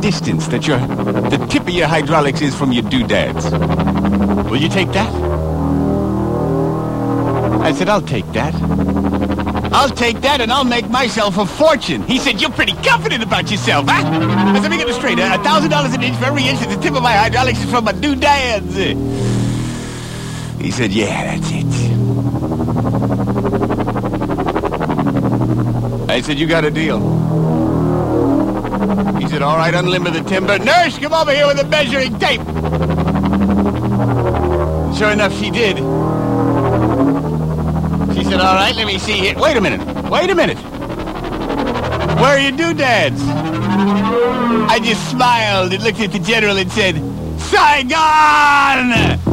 distance that the tip of your hydraulics is from your doodads. Will you take that? I said, I'll take that. I'll take that and I'll make myself a fortune. He said, you're pretty confident about yourself, huh? I said, let me get it straight. $1,000 an inch for every inch that the tip of my hydraulics is from my doodads. He said, yeah, that's it. I said, you got a deal. He said, all right, unlimber the timber. Nurse, come over here with a measuring tape. Sure enough, she did. She said, all right, let me see here. Wait a minute. Where are your doodads? I just smiled and looked at the general and said, Saigon!